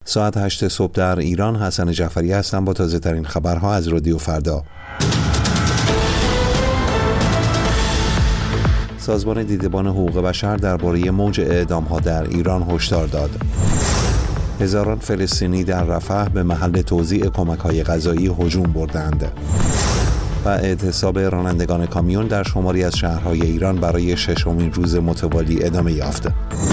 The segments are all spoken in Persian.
ساعت 8 صبح در ایران. حسن جعفری هستم با تازه ترین خبرها از رادیو فردا. سازمان دیدبان حقوق بشر درباره موج اعدام‌ها در ایران هشدار داد. هزاران فلسطینی در رفح به محل توزیع کمک‌های غذایی هجوم بردند. و اعتصاب رانندگان کامیون در شماری از شهرهای ایران برای ششمین روز متوالی ادامه یافت.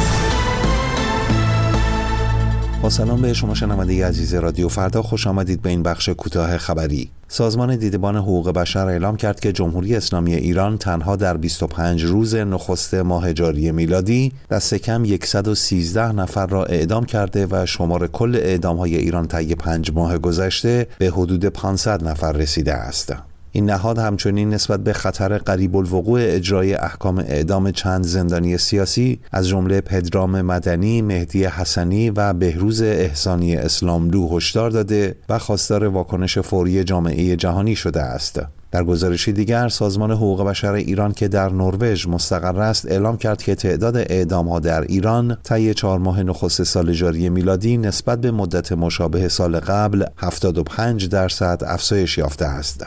با سلام به شما شنونده عزیز رادیو فردا، خوش آمدید به این بخش کوتاه خبری. سازمان دیدبان حقوق بشر اعلام کرد که جمهوری اسلامی ایران تنها در 25 روز نخست ماه جاری میلادی دست کم 113 نفر را اعدام کرده و شمار کل اعدام‌های ایران طی 5 ماه گذشته به حدود 500 نفر رسیده است. این نهاد همچنین نسبت به خطر قریب الوقوع اجرای احکام اعدام چند زندانی سیاسی از جمله پدرام مدنی، مهدی حسنی و بهروز احسانی اسلاملو هشدار داده و خواستار واکنش فوری جامعه جهانی شده است. در گزارشی دیگر، سازمان حقوق بشر ایران که در نروژ مستقر است اعلام کرد که تعداد اعدام‌ها در ایران طی 4 ماه نخست سال جاری میلادی نسبت به مدت مشابه سال قبل 75% افزایش یافته است.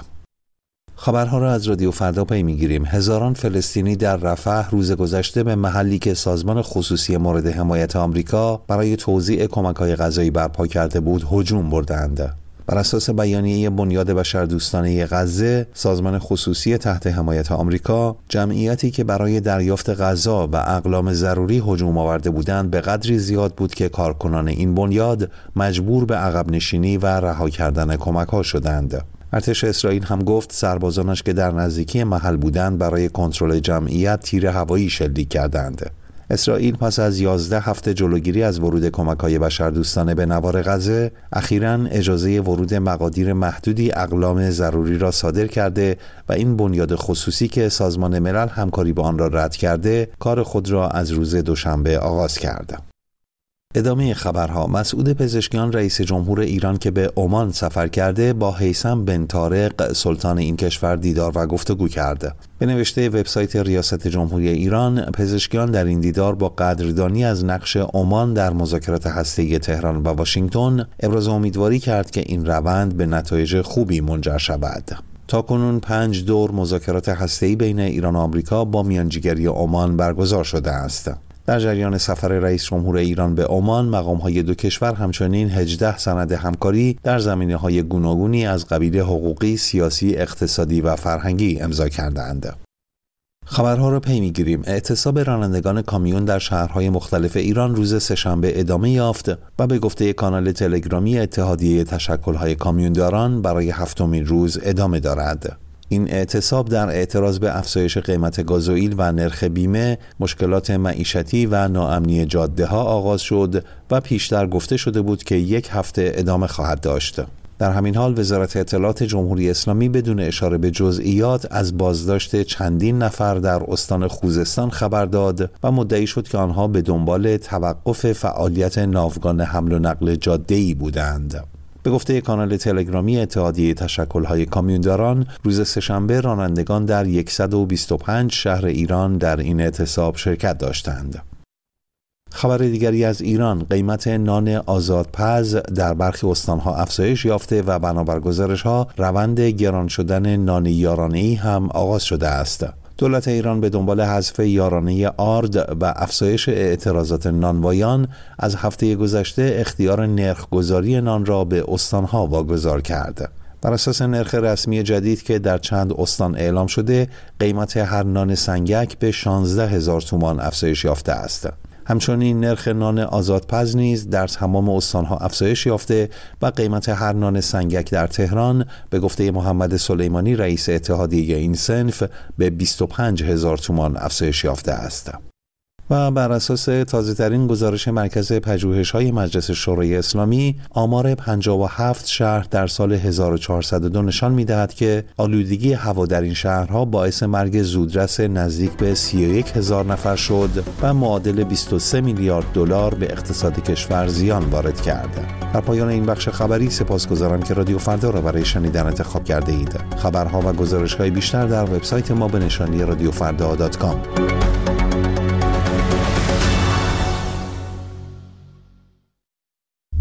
خبرها را از رادیو فردا پی می‌گیریم. هزاران فلسطینی در رفح روز گذشته به محلی که سازمان خصوصی مورد حمایت آمریکا برای توزیع کمک‌های غذایی برپا کرده بود هجوم بردند. بر اساس بیانیه بنیاد بشردوستانه غزه، سازمان خصوصی تحت حمایت آمریکا، جمعیتی که برای دریافت غذا و اقلام ضروری هجوم آورده بودند به قدری زیاد بود که کارکنان این بنیاد مجبور به عقب نشینی و رها کردن کمک‌ها شدند. ارتش اسرائیل هم گفت سربازانش که در نزدیکی محل بودند برای کنترل جمعیت تیر هوایی شلیک کردند. اسرائیل پس از 11 هفته جلوگیری از ورود کمک‌های بشردوستانه به نوار غزه، اخیراً اجازه ورود مقادیر محدودی اقلام ضروری را صادر کرده و این بنیاد خصوصی که سازمان ملل همکاری با آن را رد کرده، کار خود را از روز دوشنبه آغاز کرد. ادامه خبرها. مسعود پزشکیان رئیس جمهور ایران که به عمان سفر کرده با هیثم بن طارق سلطان این کشور دیدار و گفتگو کرد. به نوشته وبسایت ریاست جمهوری ایران، پزشکیان در این دیدار با قدردانی از نقش عمان در مذاکرات هسته‌ای تهران و واشنگتن ابراز امیدواری کرد که این روند به نتایج خوبی منجر شود. تاکنون 5 دور مذاکرات هسته‌ای بین ایران و آمریکا با میانجیگری عمان برگزار شده است. در جریان سفر رئیس جمهور ایران به عمان، مقام‌های دو کشور همچنین 18 سند همکاری در زمینه‌های گوناگونی از قبیل حقوقی، سیاسی، اقتصادی و فرهنگی امضا کردند. خبرها را پی می‌گیریم. اعتصاب رانندگان کامیون در شهرهای مختلف ایران روز سه‌شنبه ادامه یافت و به گفته کانال تلگرامی اتحادیه تشکل‌های کامیونداران برای 7مین روز ادامه دارد. این اعتصاب در اعتراض به افزایش قیمت گازوئیل و نرخ بیمه، مشکلات معیشتی و ناامنی جاده‌ها آغاز شد و پیشتر گفته شده بود که 1 هفته ادامه خواهد داشت. در همین حال وزارت اطلاعات جمهوری اسلامی بدون اشاره به جزئیات از بازداشت چندین نفر در استان خوزستان خبر داد و مدعی شد که آنها به دنبال توقف فعالیت ناوگان حمل و نقل جاده‌ای بودند. به گفته کانال تلگرامی اتحادیه تشکل‌های کامیونداران، روز سه‌شنبه رانندگان در 125 شهر ایران در این اعتصاب شرکت داشتند. خبر دیگری از ایران، قیمت نان آزادپز در برخی استانها افزایش یافته و بنابر گزارش‌ها روند گران شدن نان یارانه‌ای هم آغاز شده است. دولت ایران به دنبال حذف یارانه آرد و افزایش اعتراضات نانوایان از هفته گذشته اختیار نرخ‌گذاری نان را به استانها واگذار کرد. بر اساس نرخ رسمی جدید که در چند استان اعلام شده، قیمت هر نان سنگک به 16,000 تومان افزایش یافته است. همچنین نرخ نان آزادپز نیز در تمام استانها افزایش یافته و قیمت هر نان سنگک در تهران به گفته محمد سلیمانی رئیس اتحادیه این صنف به 25,000 تومان افزایش یافته است. و بر اساس تازه‌ترین گزارش مرکز پژوهش‌های مجلس شورای اسلامی، آمار 57 شهر در سال 1402 نشان می‌دهد که آلودگی هوا در این شهرها باعث مرگ زودرس نزدیک به 31,000 نفر شد و معادل 23 میلیارد دلار به اقتصاد کشور زیان وارد کرد. در پایان این بخش خبری سپاسگزارم که رادیو فردا را برای شنیدن انتخاب کرده اید. خبرها و گزارش‌های بیشتر در وبسایت ما به نشانی radiofrda.com.